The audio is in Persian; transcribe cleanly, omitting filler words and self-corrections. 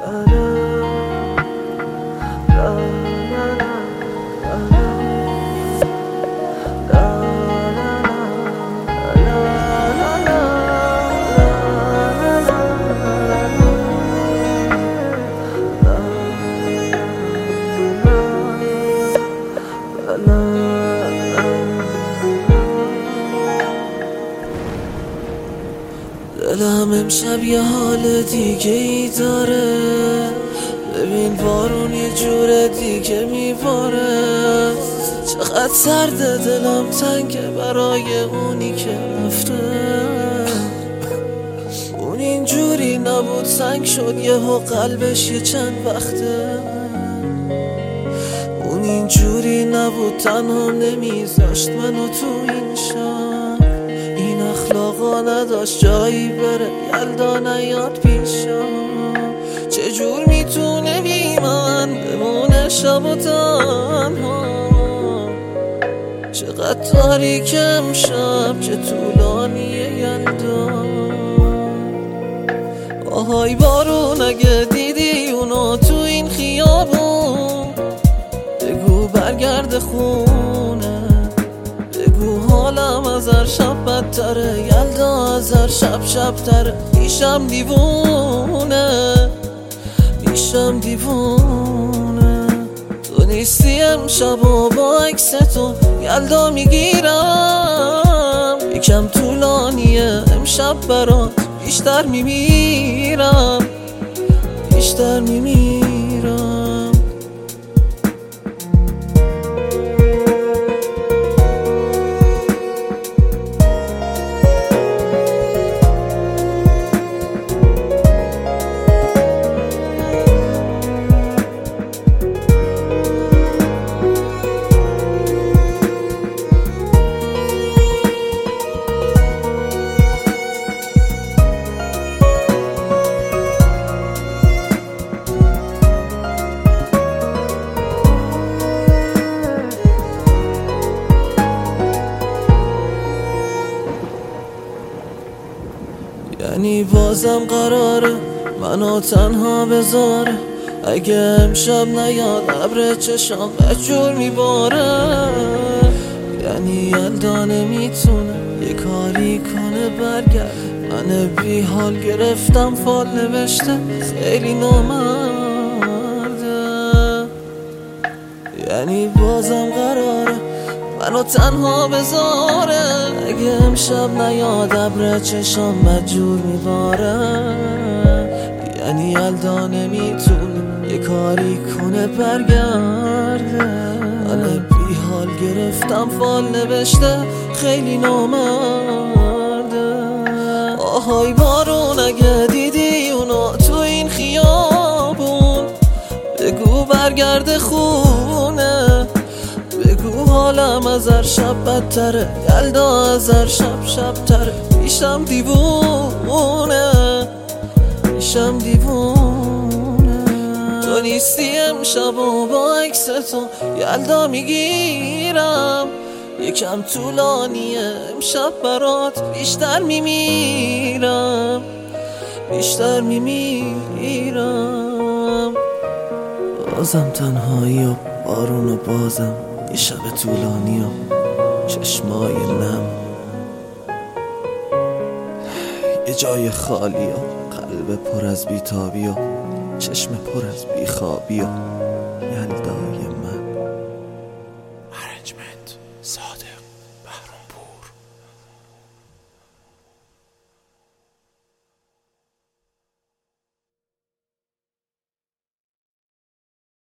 دلم امشب یه حال دیگه ای داره، ببین بارون یه جور دیگه میباره. چقدر سرده دلم تنگه برای اونی که رفته. اون اینجوری نبود سنگ شد یهو قلبش یه چند وقته. اون اینجوری نبود تنها نمیذاشت منو تو این شهر. این اخلاقا نداشت جایی بره یلدا نیاد پیشم. چجور میتونه بی من بمونه شب و تنها؟ چقدر تاریک امشب چه طولانیه یلدا. آهای بارون اگه دیدی اونو تو این خیابون، بگو برگرد خونه. بگو حالم از هر شب بدتره یلدا، از هر شب تره. میشم دیوونه تو نیستی امشب و با عکس تو یلدا میگیرم. یکم طولانیه امشب برات بیشتر میمیرم. یعنی بازم قراره منو تنها بذاره؟ اگه امشب نیاد ابر چشام بجور میباره. یعنی یلدا نمیتونه یه کاری کنه برگرد. من بی حال گرفتم فال نوشته خیلی نامرده. یعنی بازم قراره منو تنها بذاره؟ اگه امشب نیاد ابر چشام مجور میباره. یعنی یلدا نمیتونه یه کاری کنه برگرده. من بی حال گرفتم فال نوشته خیلی نامرده. آهای بارون اگه دیدی اونو تو این خیابون، بگو برگرد خونه. بگو حالم از هر شب بدتره یلدا، از هر شب تره. میشم دیوونه تو نیستی امشب و با عکس تو یلدا میگیرم. یکم طولانیه امشب برات بیشتر میمیرم. بازم تنهایی و بارون و بازم یه شب طولانی و چشمای نم. یه جای خالی و قلب پر از بیتابی و چشم پر از بیخوابی و یلدای من. ارنجمنت صادق بهرام.